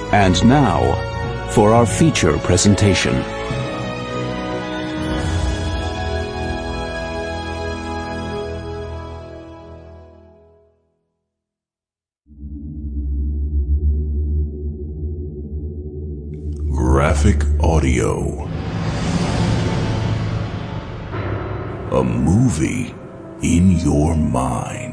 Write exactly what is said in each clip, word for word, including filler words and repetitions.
And now, for our feature presentation. Graphic Audio. A movie in your mind.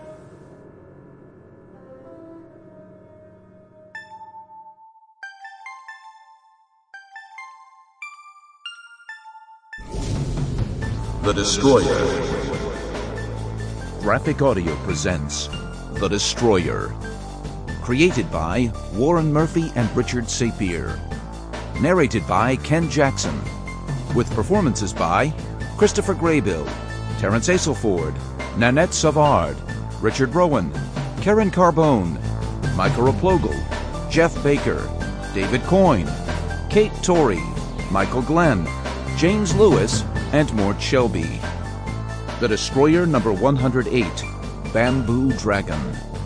The Destroyer. Graphic Audio presents The Destroyer. Created by Warren Murphy and Richard Sapir. Narrated by Ken Jackson. With performances by Christopher Graybill, Terence Aselford, Nanette Savard, Richard Rowan, Karen Carbone, Michael Replogle, Jeff Baker, David Coyne, Kate Torrey, Michael Glenn, James Lewis, and Mort Shelby. The Destroyer number one hundred eight, Bamboo Dragon.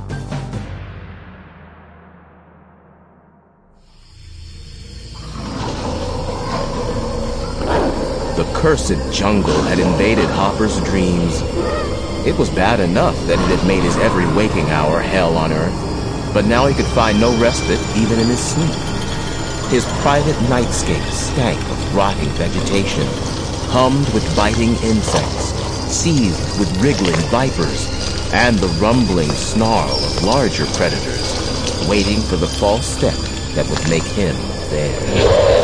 The cursed jungle had invaded Hopper's dreams. It was bad enough that it had made his every waking hour hell on earth, but now he could find no respite even in his sleep. His private nightscape stank of rotting vegetation, hummed with biting insects, seethed with wriggling vipers, and the rumbling snarl of larger predators, waiting for the false step that would make him theirs.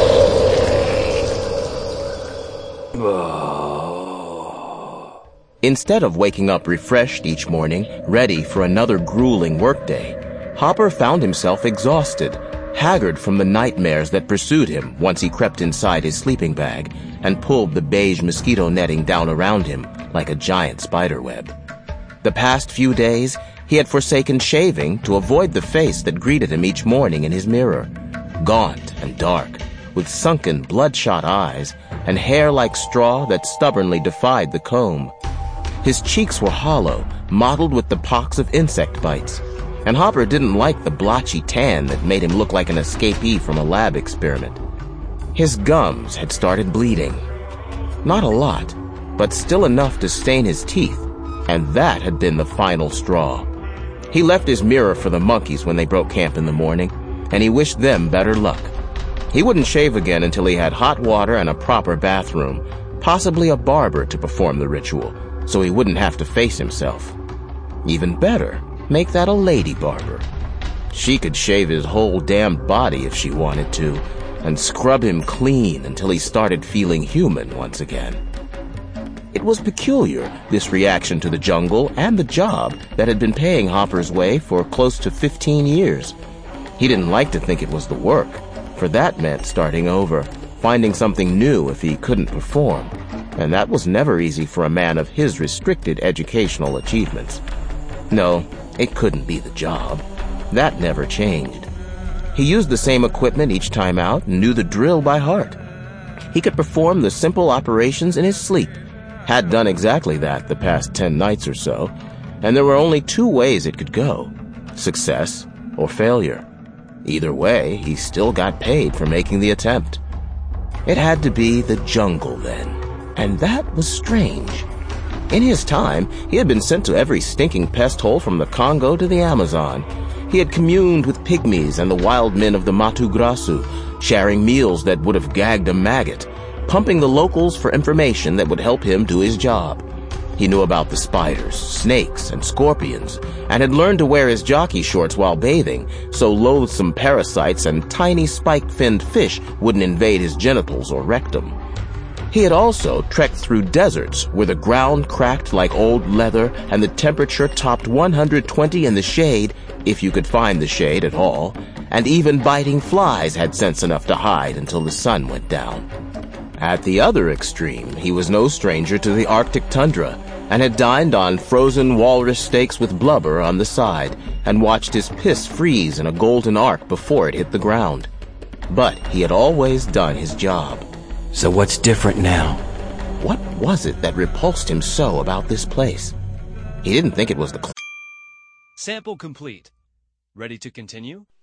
Instead of waking up refreshed each morning, ready for another grueling workday, Hopper found himself exhausted, haggard from the nightmares that pursued him once he crept inside his sleeping bag and pulled the beige mosquito netting down around him like a giant spider web. The past few days, he had forsaken shaving to avoid the face that greeted him each morning in his mirror, gaunt and dark, with sunken, bloodshot eyes and hair like straw that stubbornly defied the comb. His cheeks were hollow, mottled with the pox of insect bites, and Hopper didn't like the blotchy tan that made him look like an escapee from a lab experiment. His gums had started bleeding. Not a lot, but still enough to stain his teeth, and that had been the final straw. He left his mirror for the monkeys when they broke camp in the morning, and he wished them better luck. He wouldn't shave again until he had hot water and a proper bathroom, possibly a barber to perform the ritual, so he wouldn't have to face himself. Even better, make that a lady barber. She could shave his whole damned body if she wanted to, and scrub him clean until he started feeling human once again. It was peculiar, this reaction to the jungle and the job that had been paying Hopper's way for close to fifteen years. He didn't like to think it was the work, for that meant starting over, finding something new if he couldn't perform, and that was never easy for a man of his restricted educational achievements. No, it couldn't be the job. That never changed. He used the same equipment each time out and knew the drill by heart. He could perform the simple operations in his sleep, had done exactly that the past ten nights or so, and there were only two ways it could go: success or failure. Either way, he still got paid for making the attempt. It had to be the jungle then, and that was strange. In his time, he had been sent to every stinking pest hole from the Congo to the Amazon. He had communed with pygmies and the wild men of the Matu Grasu, sharing meals that would have gagged a maggot, pumping the locals for information that would help him do his job. He knew about the spiders, snakes, and scorpions, and had learned to wear his jockey shorts while bathing, so loathsome parasites and tiny spike-finned fish wouldn't invade his genitals or rectum. He had also trekked through deserts where the ground cracked like old leather and the temperature topped one hundred twenty in the shade, if you could find the shade at all, and even biting flies had sense enough to hide until the sun went down. At the other extreme, he was no stranger to the Arctic tundra, and had dined on frozen walrus steaks with blubber on the side, and watched his piss freeze in a golden arc before it hit the ground. But he had always done his job. So what's different now? What was it that repulsed him so about this place? He didn't think it was the... Sample complete. Ready to continue?